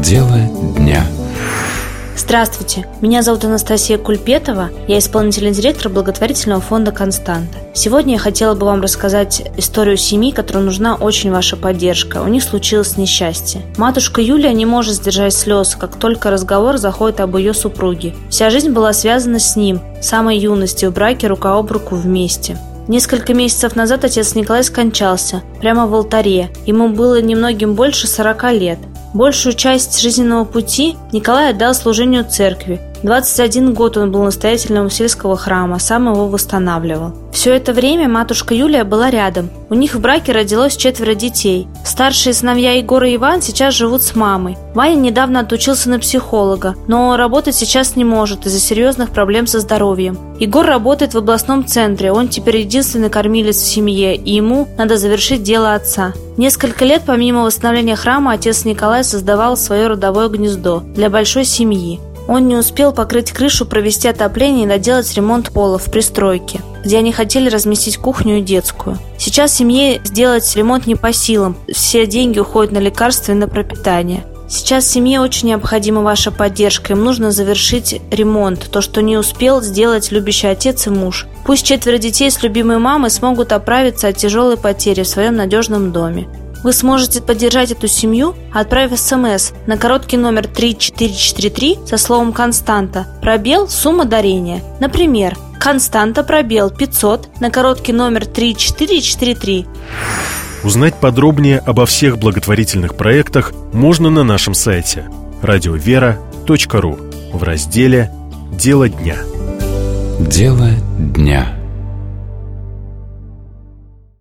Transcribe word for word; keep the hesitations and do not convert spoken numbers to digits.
Дело дня. Здравствуйте, меня зовут Анастасия Кульпетова, я исполнительный директор благотворительного фонда «Константа». Сегодня я хотела бы вам рассказать историю семьи, которой нужна очень ваша поддержка. У них случилось несчастье. Матушка Юлия не может сдержать слез, как только разговор заходит об ее супруге. Вся жизнь была связана с ним, с самой юности, в браке рука об руку вместе. Несколько месяцев назад отец Николай скончался, прямо в алтаре. Ему было немногим больше сорока лет. Большую часть жизненного пути Николай отдал служению церкви. двадцать один год он был настоятелем сельского храма, сам его восстанавливал. Все это время матушка Юлия была рядом. У них в браке родилось четверо детей. Старшие сыновья Егор и Иван сейчас живут с мамой. Ваня недавно отучился на психолога, но работать сейчас не может из-за серьезных проблем со здоровьем. Егор работает в областном центре, он теперь единственный кормилец в семье, и ему надо завершить дело отца. Несколько лет помимо восстановления храма отец Николай создавал свое родовое гнездо для большой семьи. Он не успел покрыть крышу, провести отопление и доделать ремонт пола в пристройке, где они хотели разместить кухню и детскую. Сейчас семье сделать ремонт не по силам, все деньги уходят на лекарства и на пропитание. Сейчас семье очень необходима ваша поддержка, им нужно завершить ремонт, то, что не успел сделать любящий отец и муж. Пусть четверо детей с любимой мамой смогут оправиться от тяжелой потери в своем надежном доме. Вы сможете поддержать эту семью, отправив смс на короткий номер три четыре четыре три со словом «Константа», пробел, сумма дарения. Например, «Константа», пробел, пятьсот на короткий номер три четыре четыре три. Узнать подробнее обо всех благотворительных проектах можно на нашем сайте радиовера точка ру в разделе «Дело дня». Дело дня.